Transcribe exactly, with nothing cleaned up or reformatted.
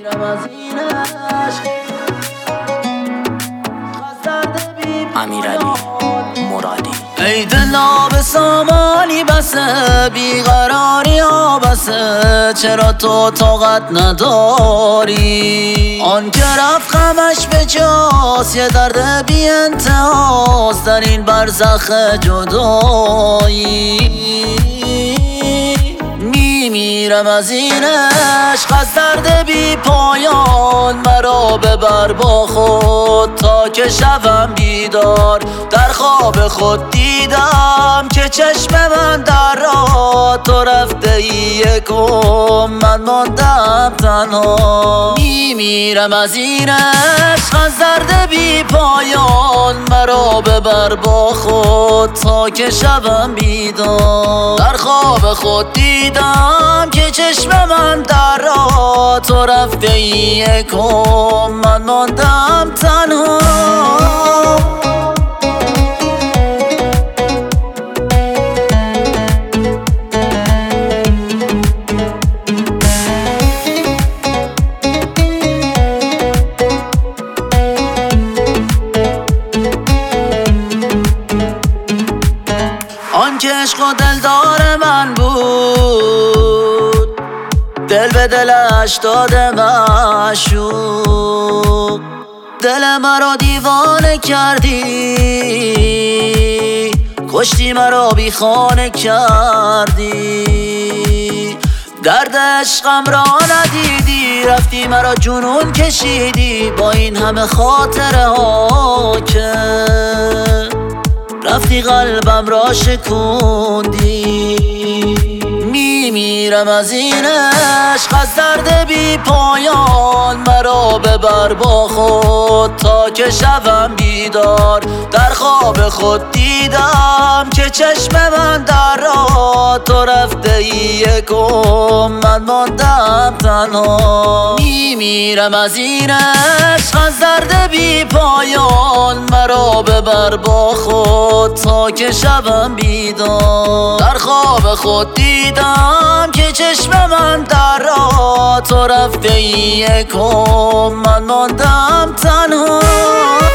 امیرعلی مرادی. ای دلا به سامانی بسه، بیقراری ها بسه، چرا تو طاقت نداری؟ آن که رفت غمش به جاست، یه درد بی انتهاست در این برزخ جدایی. میمیرم از این عشق، از درد بی پایان، مرا ببر با خود تا که شوم بیدار. در خواب خود دیدم که چشم من در راه، تو رفته ای یکم، من ماندم تنها. میمیرم از این عشق، از درد بی پایان، مرا ببر با خود تا که شوم بیدار. در خواب خود دیدم که چشم من در راه، تو رفته ای یکم، من ماندم تنها. آن که عشق و دلدار من بود، دل به دلش داده معشوق. دل مرا دیوانه کردی، کشتی مرا بی خانه کردی. درد عشقم را ندیدی، رفتی مرا جنون کشیدی. با این همه خاطره ها که رفتی قلبم را شکوندی. میمیرم از این عشق، از درد بی پایان، مرا ببر با خود تا که شوم بیدار. در خواب خود دیدم که چشم من در راه، تو رفته ای یکم، من ماندم تنها. میمیرم از این عشق، از درد بی پایان، مرا ببر با خود تا که شوم بیدار. در خواب خود دیدم که چشم من در راه، تو رفته ای یکم، من ماندم تنها.